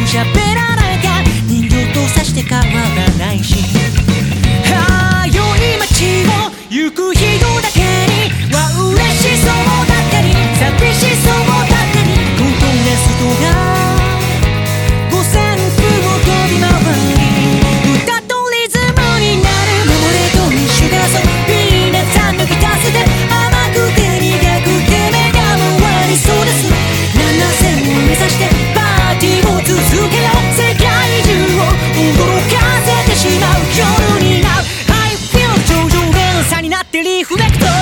喋らなきゃ人形とさして変わらないし、ああ良い街を行く人だけには嬉しそうだったり寂しそうだったり、コントレストが5000分を飛び回り、歌とリズムになる守れと一緒だそう、皆さんのギターステップ甘くて苦くて目が回りそうです。7000を目指してパーティーを続けよう、世界中を驚かせてしまう夜になる。 I feel 頂上での差になってリフレクト、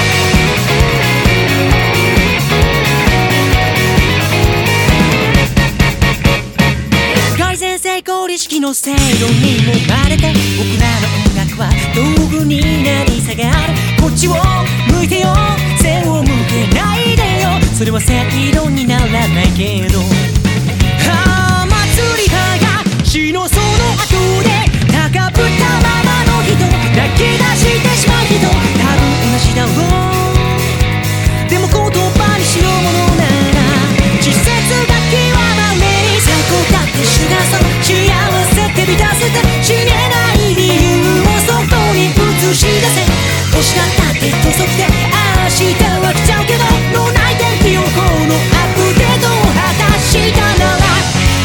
改善成功意識の制度にもまれて、僕らの音楽は道具になり下がる。こっちを向いてよ、背を向けないでよ、それは正論にならないけど、ああ祭りが死のその後で高ぶったままの人、泣き出してしまう人、多分同じだろう。でも言葉にしようものなら季節が極まれ、最高だって主がそう、幸せって満たせて死ねない理由をそこに映し出せ、星だったって土足で明日は来ちゃうけど、脳内天気予報のアップデートを果たしたなら、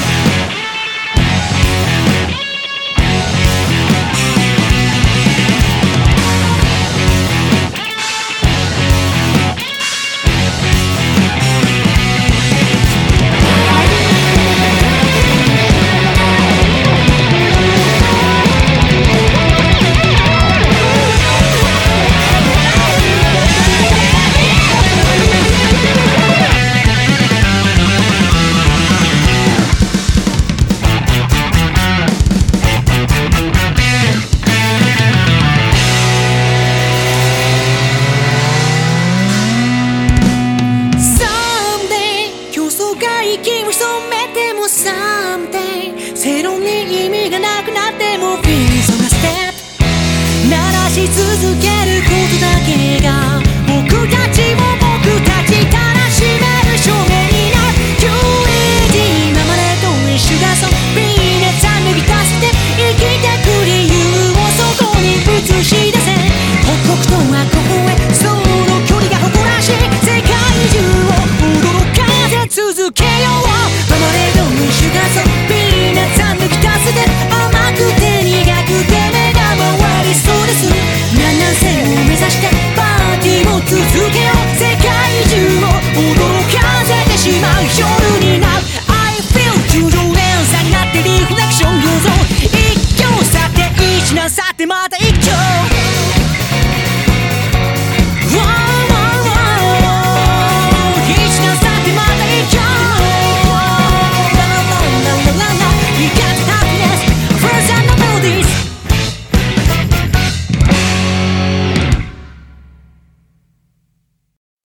息を潜めても someday 正論に意味がなくなっても Feeling so a step 鳴らし続けることだけが